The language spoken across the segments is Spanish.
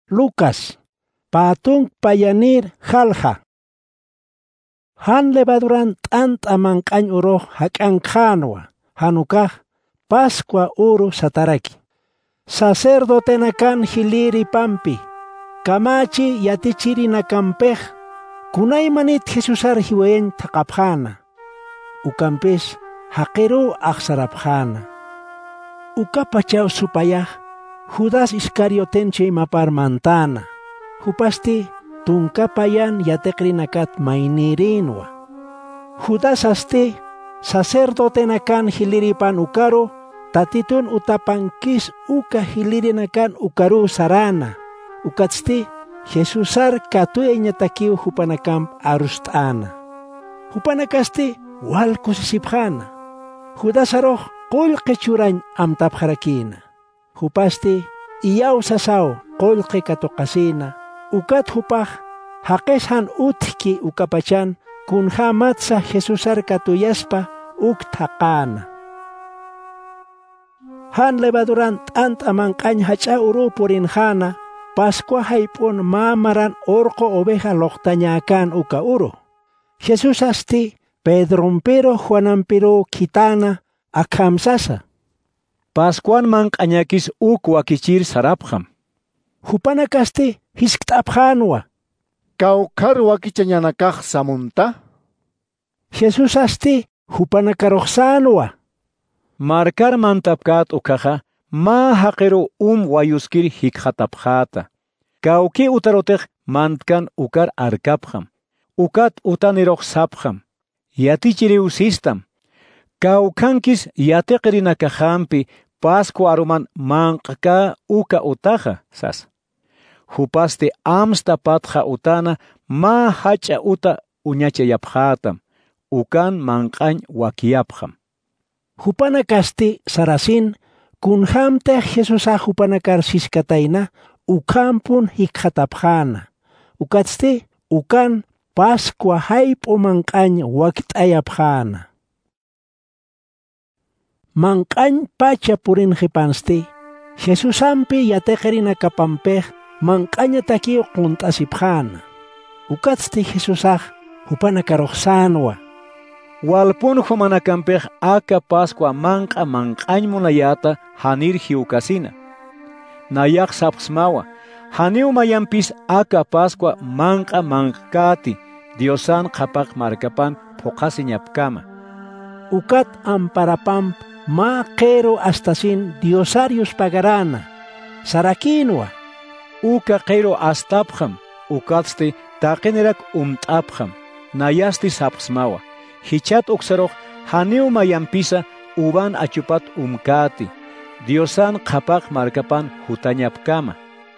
Lucas, patung payanir jalja. Han levaduran tant amancañ uro hakanjanwa, hanukaj, Pascua uru sataraki. Sacerdote nakan hiliri pampi, kamachi yatichiri nakampej, kunaymanit Jesusar hiwen takapjana. Ukampes hakeru aksarapjana. Ukapachao supayaj, Judas Iscariotenche mapar mantana. Hupasti tunkapayan yatekri nakat mainirinwa. Judas asti sacerdote nakan hiliripan ukaro, tatitun utapankis uka hilirinakan ukaru sarana. Ukatsti Jesusar katuya nyatakiu hupanakam arustana. Hupanakasti walkusisipjana. Judas aroh qulqi churañ amtapjarakina. Hupasti iyaw sasao qulqi katuqasina. Ukat hupaj haqeshan utki ukapachan kunja matsa Jesusar katuyaspa uktaqana. Han levaduran tant amancañ hacha uru purinjana, Pascua haipon mamaran orco oveja loqtañakan uka uru. Jesus asti Pedrompiro Juanampiro kitana akhamsasa. Pascuan manqañakis wakichir sarapjam. Hupanakasti hisktapjanwa. Kaukar wakichañanakaj samunta. Jesus asti hupanakaroxanwa. Markar mantapkat ukaja ma haqiru wayuskir hikhatapjata. Kauki utarotek mantkan ukar arkapjam. Ukat utaniroq sapjam. Yatichiriu sistam. Kaukankis yateqrinakajampi Pascua aruman manqka uka utaja sas. Hupasti amsta patja utana ma hacha uta uñachayapjatam. Ukan manqañ wakiyapjam. Hupanakasti sarasin kunhamte Jesusa hupanakar siskataina ukampun hikhatapjana. Ukatsti ukan Pascua haipo manqañ waktayapjana. Manqañ pacha purin hipansti, Jesusampi yateqerina kapampej manqaña takiyo quntasipjana. Ukatsti Jesusaj hupanakaroxanwa. Walpun humanakampej aka Pascua manqañ munayata hanir hiukasina. Nayak sapsmawa, haniu mayampis aka Pascua manqkati, Diosan qapak markapan pokasiñapkama. Ukat amparapamp ma qero astasin diosarius pagarana. Sarakinwa. Uka qero astapjam. Ukatsti taqinerak umtapjam. Nayasti sapsmawa. Hichat uksaroq haniu mayampisa uban achupat umkati. Diosan qapak markapan hutañapkama.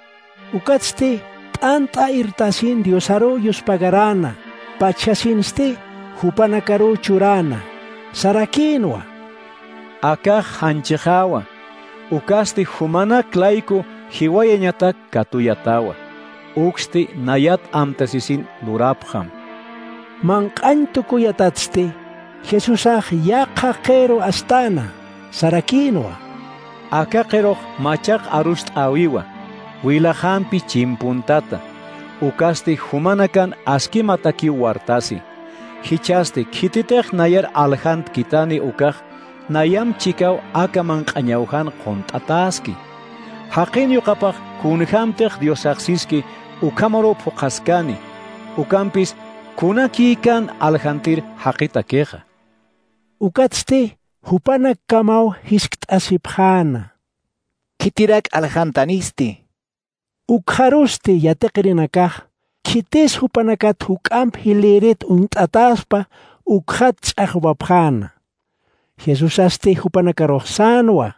Ukatsti tanta irtasin diosaro yuspagarana. Pachasinsti hupanakaru churana. Sarakinwa. Aka hanchijawa. Ukasti humana klaiku hiwayañatak katuyatawa. Uksti nayat amtasisin lurapjam. Manqañ tukuyatatsti Jesusaj yaqa qero astana. Sarakinwa. Aka qeroq machaq arust awiwa. Wilajampi chimpuntata. Ukasti humanakan askimataki wartasi. Hichasti kititej nayar aljant kitani ukaj nayam chikaw aka manqañawjan qontataski. Haqin yuqapaj kunhamtej diosaqsiski ukamaro puqaskani. Ukampis kunakikan aljantir haqita queja. Ukatsti hupanak kamaw hiskt'asipjana. Kitirak aljantanisti. Ukharusti yateqrinakaj. Kitis hupanakat hukamp hilirit unt'ataspa ukhat ch'aqwapjana. Jesus asti hupanakaroxanwa.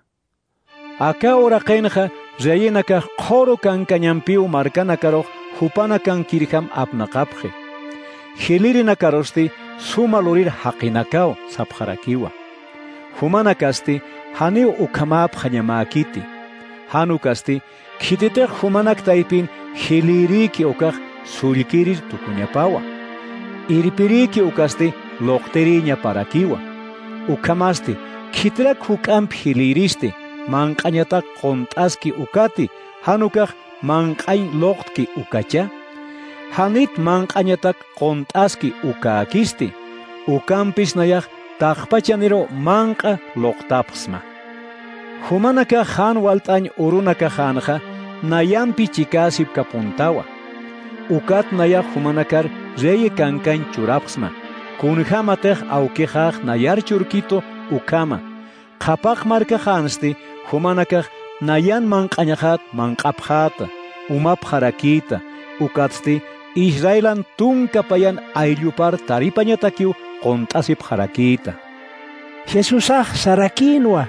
Aka uraqenja reyinakaj qhoro kankañampiu markanakaroq hupanakan kirham apnaqapje. Hilirinakarosti suma lurir haqinakaw sapjarakiwa. Humanakasti haniu ukamapjañamakiti. Hanukasti kititej humanak taipin hiliriki ukaj sulkirir tukuñapawa. Irpiriki ukasti loqteriña parakiwa. Ukamasti kitrak hukamp hiliristi manqañatak qont'aski ukati hanukaj manqain loqtki ukacha, hanit manqañatak qont'aski ukaakisti, ukampis nayaq taqpachaniro manqa loqtapsma. Humanaka han walt'añ urunaka hanja, nayampi chikasip kapuntawa. Ukat nayaq humanakar reye kankan churapsma. Kunhamatej aukejaj nayar churkito ukama. Qapaq marka hansti humanakaj nayan manqañajat manqapjata, umap harakita, ukatsti Israelan tunkapayan ayllupar taripañatakiu qont'asip harakita. Jesusaj sarakinwa.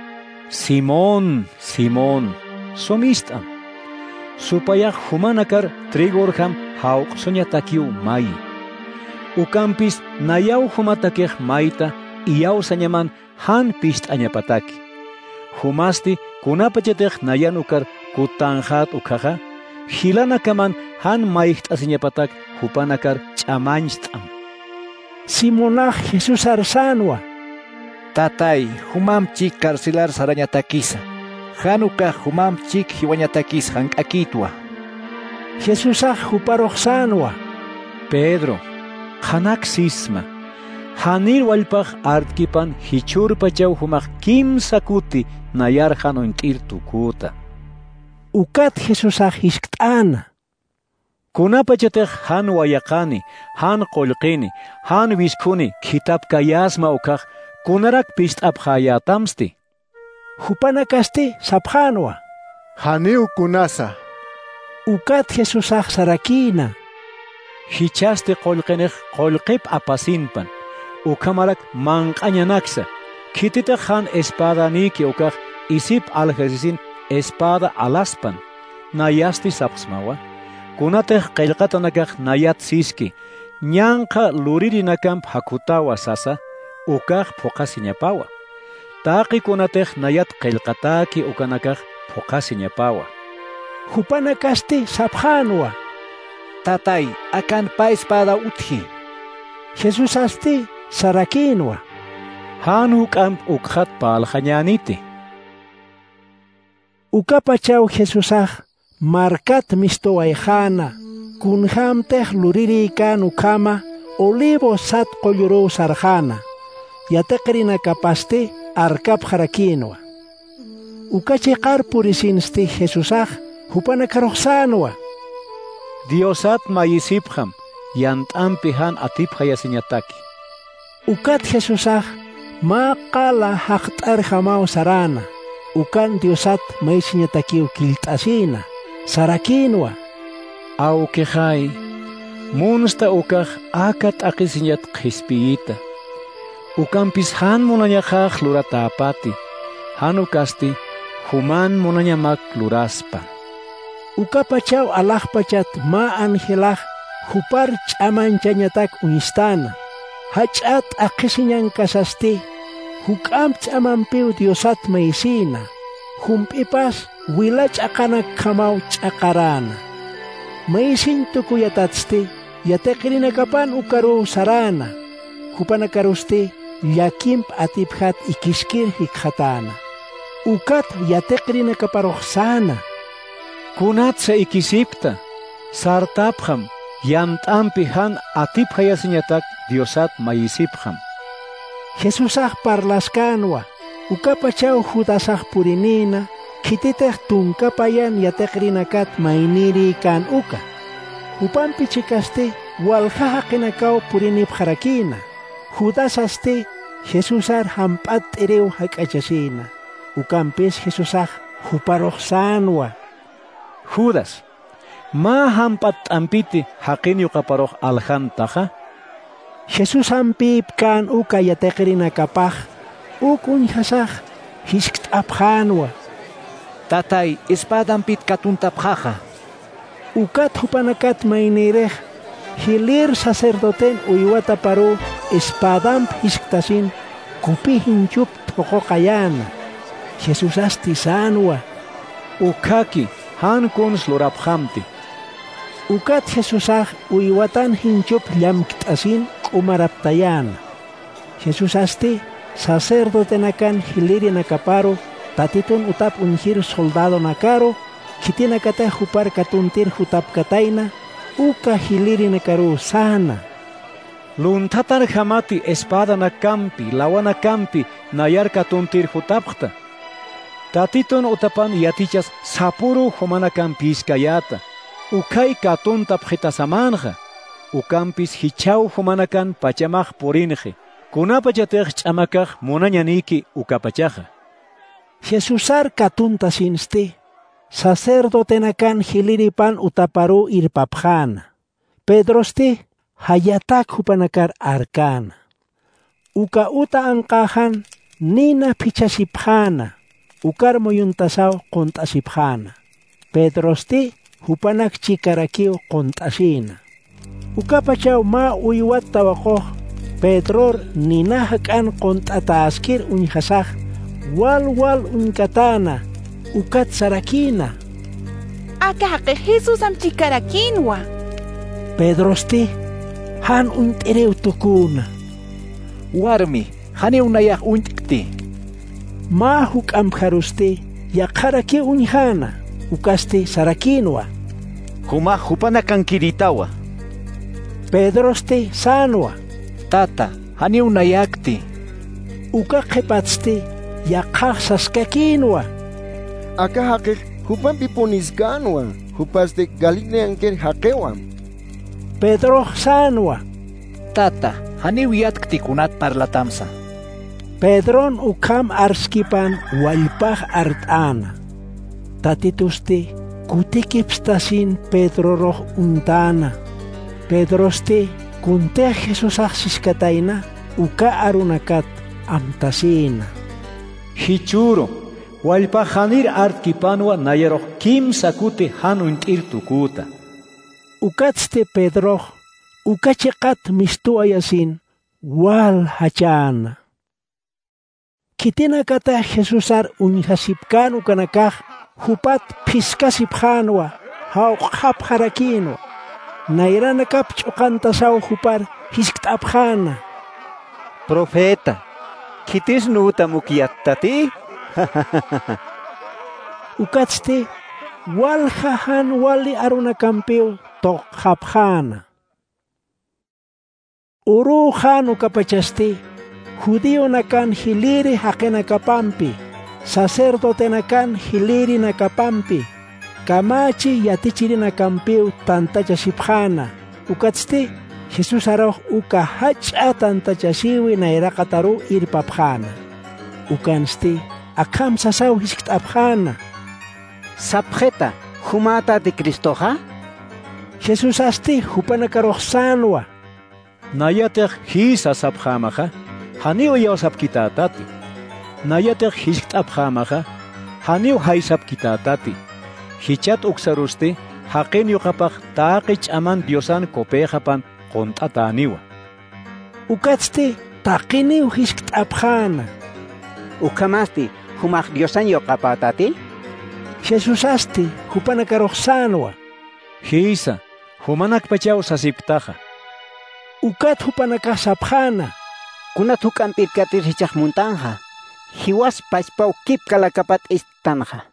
Simón, Simón, somist'am. Supayaq humanakar trigorjam hawq soñatakiu may. Ukampis nayaw humatakej mayta iyaw sañaman han pist'añapataki. Humasti kunapachatej nayan ukar kutanjat ukaja, hilanakaman han mayht'asiñapatak hupanakar ch'amanch'am. Simonaj Jesús arsanwa. Tatay, humamchik karcelar sarañatakisa. Hanuka humamchik hiwañatakis hank'akitwa. Jesusaj huparojsanwa. Pedro, hanak sisma. Hanir walpaj artkipan hichurpachaw humaq kimsa kuti nayarjan oint'ir tukuta. Ukat Jesusaj hisk't'ana. Kunapachatej han wayaqani, han qollqini, han wiskuni khitapkayasma ukaj kunarak pist'apjayatamsti. Hupanakasti sapjanwa. Haniu kunasa. Ukat Jesusaj sarakina. Hichaste qollqinej qollqip apasinpan. Ukamarak manqañanaksa. Khitita han espadaniki ukaj isip aljezisin espada alaspan. Nayasti sapsmawa. Kunatej qillqatanakaj nayat siski. Ñanqa luririnakam hakutawa sasa. Ukaj phuqasiñapawa. Taqi kunatej nayat qillqataki ukanakaj phuqasiñapawa. Hupanakasti sapjanwa. Tatay, akan pa espada uthi. Jesús asti sarakinwa. Han uk'amp ukjat paljañaniti. Ukapachaw Jesusaj markat mistowayjana. Kunhamtej luririkan ukama olivo sat qolluru sarjana. Yateqrina kapasti arkap harakinwa. Ukachiqar purisinsti Jesusaj hupanakaroqsanwa. Diosat mayisipjam yant'ampi han atipjayasiñataki. Ukat Jesusaj maqala haqt'ar jamaw sarana. Ukan Diosat maysiñatakiw kilt'asina. Sarakinwa. Aukejay, munsta ukaj akat aqisiñat qhispiyita. Ukampis han munañajaj luratapati. Han ukasti human munañamak luraspa. Ukapachaw alajpachat ma angelaj hupar ch'amanchañatak unistana. Hach'at aqisiñan kasasti. Huk'am ch'amanpiw Diosat maysina. Humpipas wila ch'aqanak kamaw ch'aqarana. Maysin tukuyatatsti yateqrinakapan ukaru sarana. Hupanakarusti llakimp atipjat ikishkir hikjatana. Ukat yateqrinakaparojsana. Kunatsa ikisipta, sartapjam, yant'ampi han atipjayasiñatak Diosat mayisipjam. Jesusaj parlaskanwa. Ukapachaw Judasaj purinina. Kititej tunkapayan yateqrinakat mayniri kan uka. Hupanpi chikasti waljajakinakaw purinip harakina. Judasasti Jesusar hampat iriw hakachasina. Ukampis Jesusaj huparojsanwa. Judas, ma hampat ampiti haqinyu qaparoj aljantaja? Jesus ampip kan uka yateqrinakapaj. Ukun hasaj hisk't'apjanwa. Tatay, espadampit katuntapjaja. Ukat hupanakat maynirej. Hilir sacerdoten uywata paru espadamp hisktasin kupihin chup toqoqayana. Jesus asti sanwa. Ukaki han kuns lurapjamti. Ukat Jesusaj uywatan hinchup llamktasin kumaraptayana. Jesus asti sacerdote nakan hiliri nakaparo tatitun utap unjir soldado nakaro kitina kata hupar katuntir hutap kataina uka hilirina karu sana. Luntatar jamati espada na campi, lawana campi, nayar katuntir hutapta. Tatiton utapan yatichas sapuru humana campis kayata. Ukay katuntap hitasamanja. Ukampis hichau humanakan pachamaj porinje. Kunapachatej chamakaj monañaniki ukapachaja. Jesusar katunta sinste. Sacerdote nakan hiliripan utaparu irpapjana. Pedroste hayatak hupanakar arkana. Uka uta ankahan nina pichasipjana. Ukar moyuntasao kontasipjana. Pedroste hupanak chikarakio kontasina. Ukapachao ma uywat tawako. Pedror ninahakan kontataskir unjasaj. Wal unkatana. Ukat sarakina. Akake Jesus am chikarakinwa. Pedroste han untereu tukuna. Warmi, hani unayak untikti. Ma huk amjaruste yakaraki unjana. Ukaste sarakinwa. Huma hupanakan kiritawa. Pedroste sanwa. Tata, hani unayakti. Uka kepatste yakaj saskakinwa. Aka hake hupan piponisganwa. Hupaste galileanker hakewam. Pedro sanwa. Tata, hani uyatkti kunat parlatamsa. Pedron ukam arskipan walpaj artana. Tatituste kutikipstasin Pedro roh untana. Pedroste kunte Jesus aksiskataina uka arunakat amtasina. Hichuro, walpajanir artkipanwa nayaroh kim sakute hanuintir tukuta. Ukatste Pedro ukachekat mistuayasin wal hachana. Kitina kata Jesusar unjasipkan ukanakaj hupat piskasipjanwa hauqhap harakinwa. Nairana kapchukantasau hupar hisktapjana. Profeta, kitis nuta mukiattati? Ukatste walhahan wali aruna kampeo tokhapjana. Uruhan ukapachaste judío nakan hiliri hakena kapampi. Sacerdote nakan hiliri nakapampi. Kamachi yatichiri nakampeu tantachasipjana. Ukatste Jesus aroh uka hacha tantachasiwi nairakataru irpapjana. Ukanste akam sasau hisktapjana. Sapjeta, humata de Cristoja? Jesus asti hupanakaroh sanwa. Nayatek hisa sapjamaja, haniu yausap kitatati. Nayatek hisktapjamaja, haniu haisap kitatati. Hichat uksaruste, haken yuqapaj taqich aman diosan kopejapan kontataniwa. Ukatste taqiniu hisktapjana. Ukamasti, humaj diosan yuqapatati? Jesus asti hupanakaroh sanwa. Hisa, humanak pachau sasiptaja. Ukat hupanakasapjana. Kunat hukampirkatir hichaj muntanja. Hiwas pachpau kip kalakapat istanja.